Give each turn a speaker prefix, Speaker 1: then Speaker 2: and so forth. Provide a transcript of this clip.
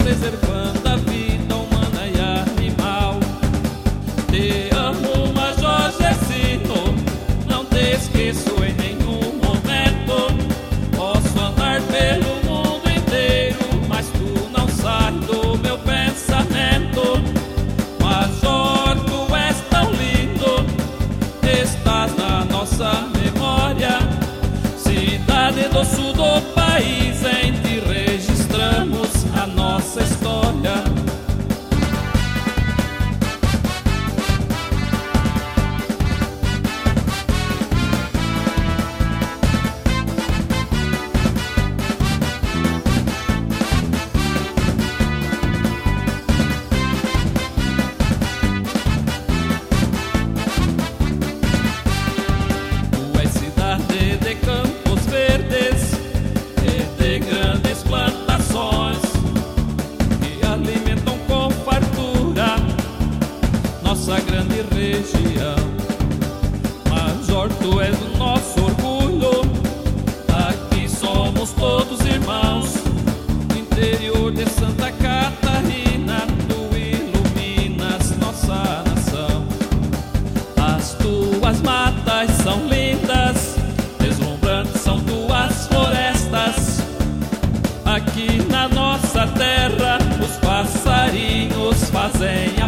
Speaker 1: preservando a vida humana e animal. Te amo, Major Gercino, não te esqueço em nenhum momento. Posso andar pelo mundo inteiro, mas tu não sai do meu pensamento. Major, tu és tão lindo, estás na nossa memória. Cidade do sul do país, em ti registramos a nossa história. Tu és cidade de campos verdes e de grandes plantações que alimentam com fartura nossa grande região. Major, tu és o nosso orgulho, aqui somos todos irmãos. No interior de Santa Catarina, tu iluminas nossa nação. As tuas matas são lindas, deslumbrantes são tuas florestas. Aqui na nossa terra os passarinhos fazem